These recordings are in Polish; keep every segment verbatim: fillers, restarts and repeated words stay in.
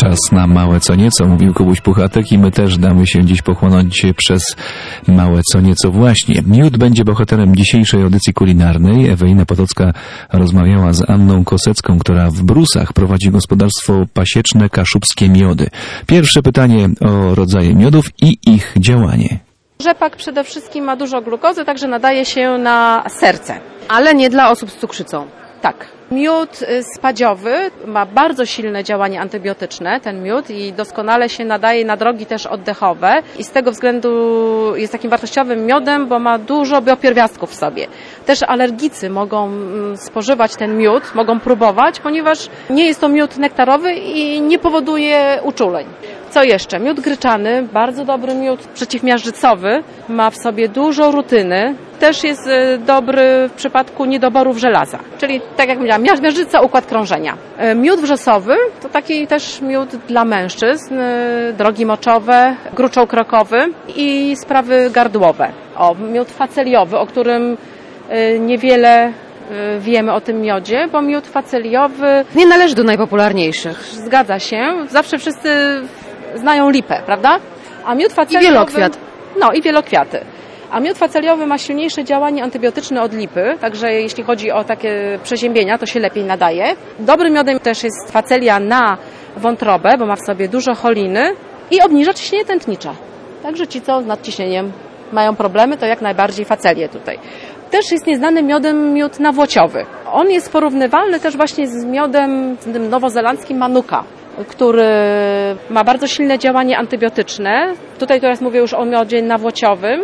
Czas na małe co nieco, mówił Kubuś Puchatek, i my też damy się dziś pochłonąć przez małe co nieco właśnie. Miód będzie bohaterem dzisiejszej audycji kulinarnej. Ewelina Potocka rozmawiała z Anną Kosecką, która w Brusach prowadzi gospodarstwo pasieczne Kaszubskie Miody. Pierwsze pytanie o rodzaje miodów i ich działanie. Rzepak przede wszystkim ma dużo glukozy, także nadaje się na serce. Ale nie dla osób z cukrzycą. Tak. Miód spadziowy ma bardzo silne działanie antybiotyczne, ten miód, i doskonale się nadaje na drogi też oddechowe i z tego względu jest takim wartościowym miodem, bo ma dużo biopierwiastków w sobie. Też alergicy mogą spożywać ten miód, mogą próbować, ponieważ nie jest to miód nektarowy i nie powoduje uczuleń. Co jeszcze? Miód gryczany, bardzo dobry miód przeciwmiażdżycowy, ma w sobie dużo rutyny, też jest dobry w przypadku niedoborów żelaza, czyli tak jak mówiłam, miażdżyca, układ krążenia. Miód wrzosowy to taki też miód dla mężczyzn, drogi moczowe, gruczoł krokowy i sprawy gardłowe. O, miód faceliowy, o którym niewiele wiemy o tym miodzie, bo miód faceliowy nie należy do najpopularniejszych. Zgadza się, zawsze wszyscy znają lipę, prawda? A miód faceliowy... I wielokwiat. No i wielokwiaty. A miód faceliowy ma silniejsze działanie antybiotyczne od lipy, także jeśli chodzi o takie przeziębienia, to się lepiej nadaje. Dobrym miodem też jest facelia na wątrobę, bo ma w sobie dużo choliny i obniża ciśnienie tętnicze. Także ci, co z nadciśnieniem mają problemy, to jak najbardziej facelię tutaj. Też jest nieznany miodem miód nawłociowy. On jest porównywalny też właśnie z miodem tym nowozelandzkim Manuka, który ma bardzo silne działanie antybiotyczne. Tutaj teraz mówię już o miodzie nawłociowym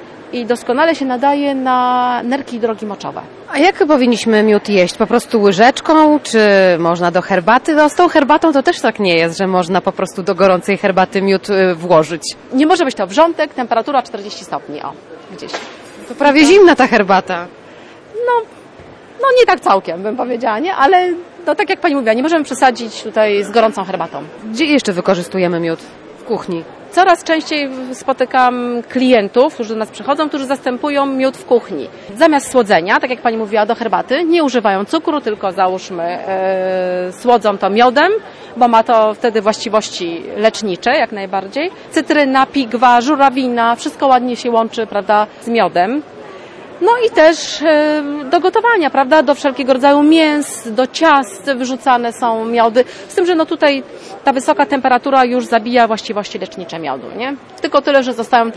i doskonale się nadaje na nerki i drogi moczowe. A jak powinniśmy miód jeść? Po prostu łyżeczką, czy można do herbaty? No z tą herbatą to też tak nie jest, że można po prostu do gorącej herbaty miód włożyć. Nie może być to wrzątek, temperatura czterdzieści stopni, o, gdzieś. To prawie zimna ta herbata. No, no nie tak całkiem, bym powiedziała, nie? Ale no, tak jak pani mówiła, nie możemy przesadzić tutaj z gorącą herbatą. Gdzie jeszcze wykorzystujemy miód? W kuchni. Coraz częściej spotykam klientów, którzy do nas przychodzą, którzy zastępują miód w kuchni. Zamiast słodzenia, tak jak pani mówiła, do herbaty, nie używają cukru, tylko załóżmy yy, słodzą to miodem, bo ma to wtedy właściwości lecznicze jak najbardziej. Cytryna, pigwa, żurawina, wszystko ładnie się łączy, prawda, z miodem. No i też do gotowania, prawda, do wszelkiego rodzaju mięs, do ciast wyrzucane są miody. Z tym, że no tutaj ta wysoka temperatura już zabija właściwości lecznicze miodu, nie? Tylko tyle, że zostają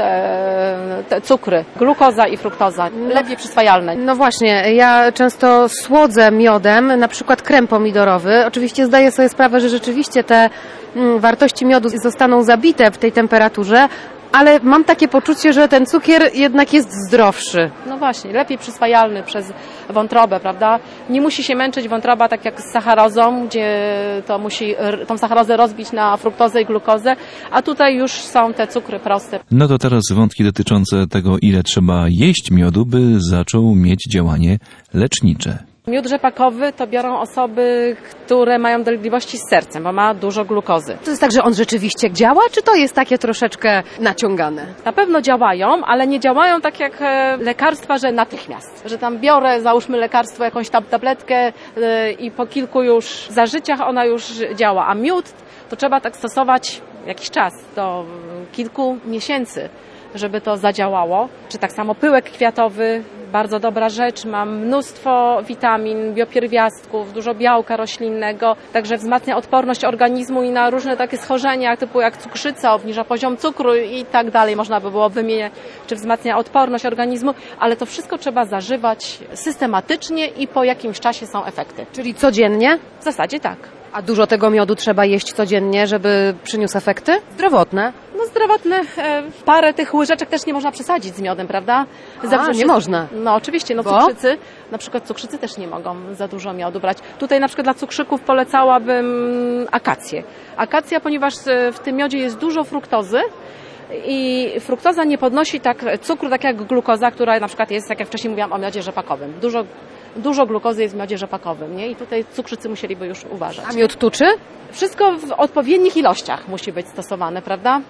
te, te cukry, glukoza i fruktoza, lepiej przyswajalne. No właśnie, ja często słodzę miodem, na przykład krem pomidorowy. Oczywiście zdaję sobie sprawę, że rzeczywiście te wartości miodu zostaną zabite w tej temperaturze, ale mam takie poczucie, że ten cukier jednak jest zdrowszy. No właśnie, lepiej przyswajalny przez wątrobę, prawda? Nie musi się męczyć wątroba tak jak z sacharozą, gdzie to musi tą sacharozę rozbić na fruktozę i glukozę, a tutaj już są te cukry proste. No to teraz wątki dotyczące tego, ile trzeba jeść miodu, by zaczął mieć działanie lecznicze. Miód rzepakowy to biorą osoby, które mają dolegliwości z sercem, bo ma dużo glukozy. To jest tak, że on rzeczywiście działa, czy to jest takie troszeczkę naciągane? Na pewno działają, ale nie działają tak jak lekarstwa, że natychmiast. Że tam biorę, załóżmy lekarstwo, jakąś tam tabletkę i po kilku już zażyciach ona już działa. A miód to trzeba tak stosować jakiś czas, do kilku miesięcy, żeby to zadziałało. Czy tak samo pyłek kwiatowy, bardzo dobra rzecz, ma mnóstwo witamin, biopierwiastków, dużo białka roślinnego, także wzmacnia odporność organizmu i na różne takie schorzenia, typu jak cukrzyca, obniża poziom cukru i tak dalej, można by było wymieniać, czy wzmacnia odporność organizmu, ale to wszystko trzeba zażywać systematycznie i po jakimś czasie są efekty. Czyli codziennie? W zasadzie tak. A dużo tego miodu trzeba jeść codziennie, żeby przyniósł efekty? Zdrowotne? No zdrowotne, parę tych łyżeczek też nie można przesadzić z miodem, prawda? Zawsze nie można. No oczywiście, no Bo? cukrzycy, na przykład cukrzycy też nie mogą za dużo miodu brać. Tutaj na przykład dla cukrzyków polecałabym akację. Akacja, ponieważ w tym miodzie jest dużo fruktozy i fruktoza nie podnosi tak cukru, tak jak glukoza, która na przykład jest, jak ja wcześniej mówiłam o miodzie rzepakowym. Dużo Dużo glukozy jest w miodzie rzepakowym, nie? I tutaj cukrzycy musieliby już uważać. A miód tuczy? Wszystko w odpowiednich ilościach musi być stosowane, prawda?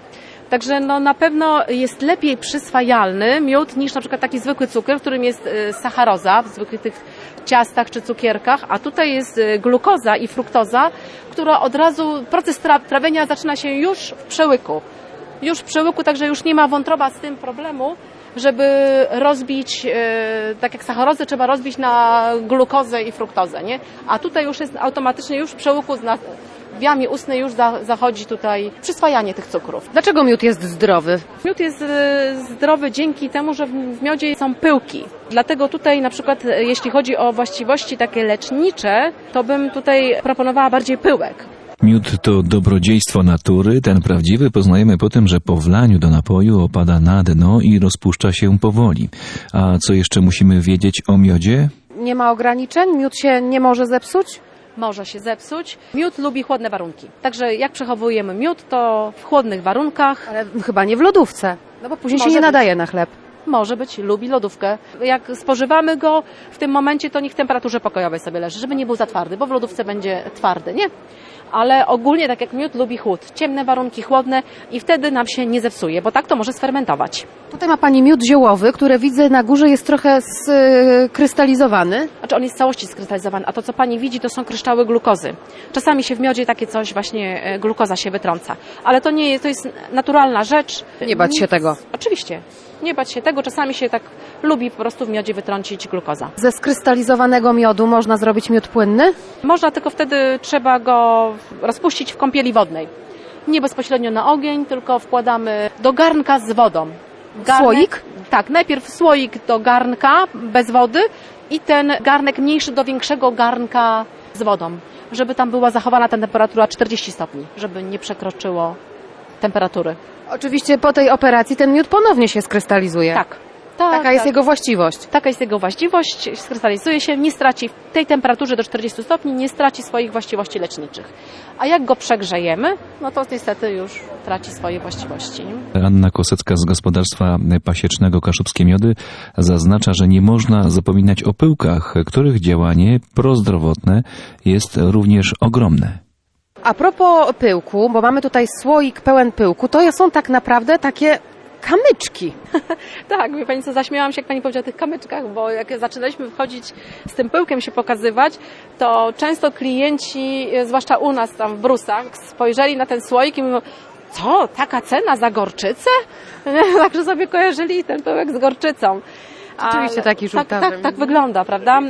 Także no, na pewno jest lepiej przyswajalny miód niż na przykład taki zwykły cukier, w którym jest y, sacharoza w zwykłych tych ciastach czy cukierkach, a tutaj jest y, glukoza i fruktoza, która od razu, proces tra- trawienia zaczyna się już w przełyku. Już w przełyku, także już nie ma wątroba z tym problemu, żeby rozbić, e, tak jak sacharozę trzeba rozbić na glukozę i fruktozę, nie? A tutaj już jest automatycznie, już w przełyku z na, w jamie ustnej już za, zachodzi tutaj przyswajanie tych cukrów. Dlaczego miód jest zdrowy? Miód jest e, zdrowy dzięki temu, że w, w miodzie są pyłki. Dlatego tutaj na przykład, e, jeśli chodzi o właściwości takie lecznicze, to bym tutaj proponowała bardziej pyłek. Miód to dobrodziejstwo natury, ten prawdziwy poznajemy po tym, że po wlaniu do napoju opada na dno i rozpuszcza się powoli. A co jeszcze musimy wiedzieć o miodzie? Nie ma ograniczeń? Miód się nie może zepsuć? Może się zepsuć. Miód lubi chłodne warunki. Także jak przechowujemy miód, to w chłodnych warunkach. Ale chyba nie w lodówce, no bo później Może się nie być. nadaje na chleb. Może być, lubi lodówkę. Jak spożywamy go w tym momencie, to niech w temperaturze pokojowej sobie leży, żeby nie był za twardy, bo w lodówce będzie twardy, nie? Ale ogólnie, tak jak miód lubi chłód, ciemne warunki, chłodne i wtedy nam się nie zepsuje, bo tak to może sfermentować. Tutaj ma Pani miód ziołowy, który widzę na górze jest trochę skrystalizowany. Znaczy on jest w całości skrystalizowany, a to co Pani widzi, to są kryształy glukozy. Czasami się w miodzie takie coś właśnie, e, glukoza się wytrąca, ale to nie jest, to jest naturalna rzecz. Nie bać się tego. Oczywiście, nie bać się tego, czasami się tak lubi po prostu w miodzie wytrącić glukoza. Ze skrystalizowanego miodu można zrobić miód płynny? Można, tylko wtedy trzeba go rozpuścić w kąpieli wodnej. Nie bezpośrednio na ogień, tylko wkładamy do garnka z wodą. Garnek, Słoik? Tak, najpierw słoik do garnka bez wody i ten garnek mniejszy do większego garnka z wodą, żeby tam była zachowana ta temperatura czterdzieści stopni, żeby nie przekroczyło temperatury. Oczywiście po tej operacji ten miód ponownie się skrystalizuje. Tak. Tak, Taka jest tak. jego właściwość. Taka jest jego właściwość, skrystalizuje się, nie straci w tej temperaturze do czterdziestu stopni, nie straci swoich właściwości leczniczych. A jak go przegrzejemy, no to niestety już traci swoje właściwości. Anna Kosecka z gospodarstwa pasiecznego Kaszubskie Miody zaznacza, że nie można zapominać o pyłkach, których działanie prozdrowotne jest również ogromne. A propos pyłku, bo mamy tutaj słoik pełen pyłku, to są tak naprawdę takie kamyczki. Tak, wie Pani co, zaśmiałam się, jak Pani powiedziała o tych kamyczkach, bo jak zaczynaliśmy wchodzić z tym pyłkiem się pokazywać, to często klienci, zwłaszcza u nas tam w Brusach, spojrzeli na ten słoik i mówią, co, taka cena za gorczycę? Także sobie kojarzyli ten pyłek z gorczycą. Rzeczywiście taki tak, żółtawy. tak, tak wygląda, prawda?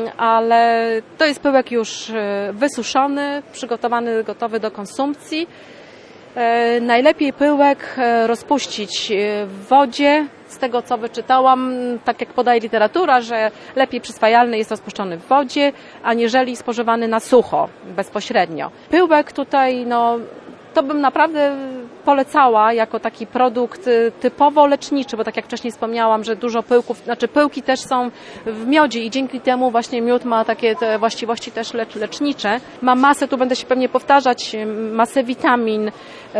Ale to jest pyłek już wysuszony, przygotowany, gotowy do konsumpcji. Najlepiej pyłek rozpuścić w wodzie. Z tego, co wyczytałam, tak jak podaje literatura, że lepiej przyswajalny jest rozpuszczony w wodzie, aniżeli spożywany na sucho, bezpośrednio. Pyłek tutaj, no, to bym naprawdę polecała jako taki produkt typowo leczniczy, bo tak jak wcześniej wspomniałam, że dużo pyłków, znaczy pyłki też są w miodzie i dzięki temu właśnie miód ma takie te właściwości też lecz, lecznicze. Ma masę, tu będę się pewnie powtarzać, masę witamin,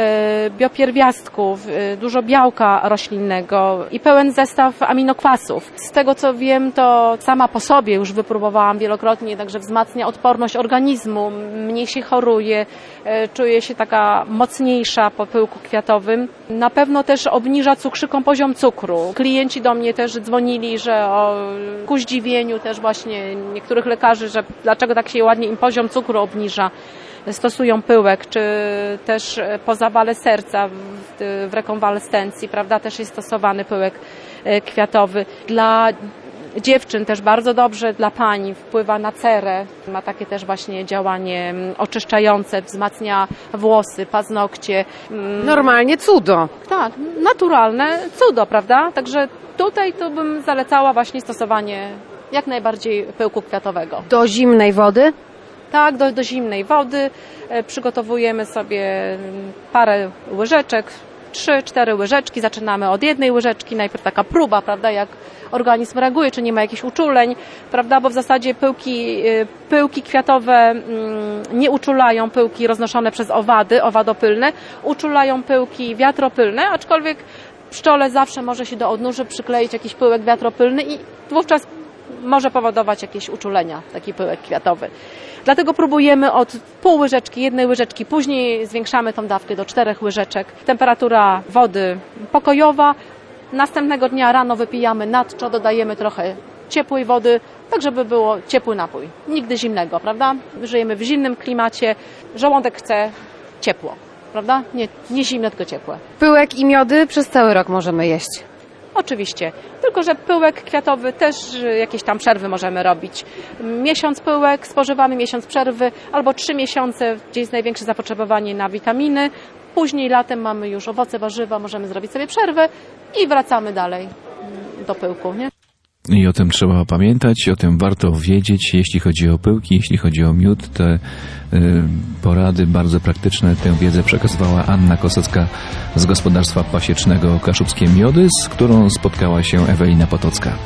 biopierwiastków, dużo białka roślinnego i pełen zestaw aminokwasów. Z tego co wiem, to sama po sobie już wypróbowałam wielokrotnie, także wzmacnia odporność organizmu, mniej się choruje, czuje się taka mocniejsza po pyłku kwiatowym. Na pewno też obniża cukrzyką poziom cukru. Klienci do mnie też dzwonili, że o, ku zdziwieniu też właśnie niektórych lekarzy, że dlaczego tak się ładnie im poziom cukru obniża. Stosują pyłek, czy też po zawale serca w, w rekonwalescencji, prawda, też jest stosowany pyłek kwiatowy. Dla dziewczyn też bardzo dobrze, dla pań wpływa na cerę, ma takie też właśnie działanie oczyszczające, wzmacnia włosy, paznokcie. Normalnie cudo. Tak, naturalne cudo, prawda? Także tutaj to bym zalecała właśnie stosowanie jak najbardziej pyłku kwiatowego. Do zimnej wody? Tak, do, do zimnej wody przygotowujemy sobie parę łyżeczek, trzy, cztery łyżeczki, zaczynamy od jednej łyżeczki, najpierw taka próba, prawda, jak organizm reaguje, czy nie ma jakichś uczuleń, prawda, bo w zasadzie pyłki, pyłki kwiatowe nie uczulają pyłki roznoszone przez owady, owadopylne, uczulają pyłki wiatropylne, aczkolwiek pszczole zawsze może się do odnóży przykleić jakiś pyłek wiatropylny i wówczas może powodować jakieś uczulenia, taki pyłek kwiatowy. Dlatego próbujemy od pół łyżeczki, jednej łyżeczki, później zwiększamy tą dawkę do czterech łyżeczek. Temperatura wody pokojowa. Następnego dnia rano wypijamy nadczo, dodajemy trochę ciepłej wody, tak żeby było ciepły napój. Nigdy zimnego, prawda? Żyjemy w zimnym klimacie, żołądek chce ciepło, prawda? Nie, nie zimne, tylko ciepłe. Pyłek i miody przez cały rok możemy jeść. Oczywiście, tylko że pyłek kwiatowy też jakieś tam przerwy możemy robić. Miesiąc pyłek spożywamy, miesiąc przerwy, albo trzy miesiące, gdzie jest największe zapotrzebowanie na witaminy. Później latem mamy już owoce, warzywa, możemy zrobić sobie przerwę i wracamy dalej do pyłku, nie? I o tym trzeba pamiętać, o tym warto wiedzieć, jeśli chodzi o pyłki, jeśli chodzi o miód. Te y, porady bardzo praktyczne, tę wiedzę przekazywała Anna Kosecka z Gospodarstwa Pasiecznego Kaszubskie Miody, z którą spotkała się Ewelina Potocka.